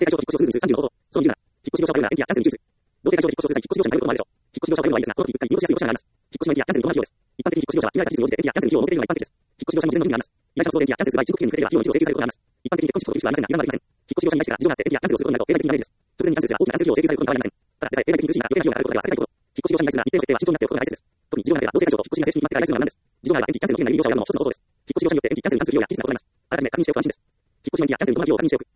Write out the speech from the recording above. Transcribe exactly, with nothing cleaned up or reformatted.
性会場引っ越しをするに数さんじゅうの方法。そのにじゅうなな、引っ越し業者はようなエンティアキャンセルに注意する。同性会場引っ越しをする際、引っ越し業者に頼ることもあるでしょう。引っ越し業者はよるのはいいですが、この時一回見落としやすいオプションがあります。引っ越しのエンティアキャンセルと同じようです。一般的に引っ越し業者は依頼が期日に応じてエンティアキャンセル費用を設けているのが一般的です。引っ越し業者も事前の義務があります。依頼者の都合でエンティアキャンセルする場合、申告期限に触れれば費用の一部を請求されることがあります。一般的に結婚式という手はありませんが、油断はできません。引っ越し業者に依頼してから事情があってエンティアキャンセルをすることになると経済的にダメージです。直前にキャンセルすれば大きなキャンセル費用を請求されることに変わりません。ただでさえ経済的に苦しい中、余計な費用がかかることでは避けたいこと。引っ越し業者に依頼するなら日程を設定は慎重になっておくことが大切です。特に事情があれば同性会場と引っ越しが正式に決まってから依頼するのは無難です。事情があればエンティキャンセルの件内に業者を選ぶのも一つの方法です。引っ越し業者によってエンティキャンセルに関する費用や期日に関する費用が確認しておくことが大事です。改めて確認しておくことが大事です。引っ越しのエンティアキャンセルの費用を確認しておく。